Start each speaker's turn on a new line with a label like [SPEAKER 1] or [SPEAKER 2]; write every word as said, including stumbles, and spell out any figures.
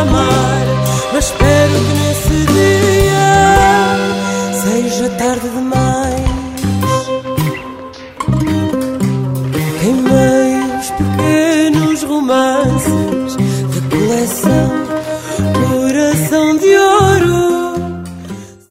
[SPEAKER 1] amar, mas espero que nesse dia seja tarde demais. Queimei os pequenos romances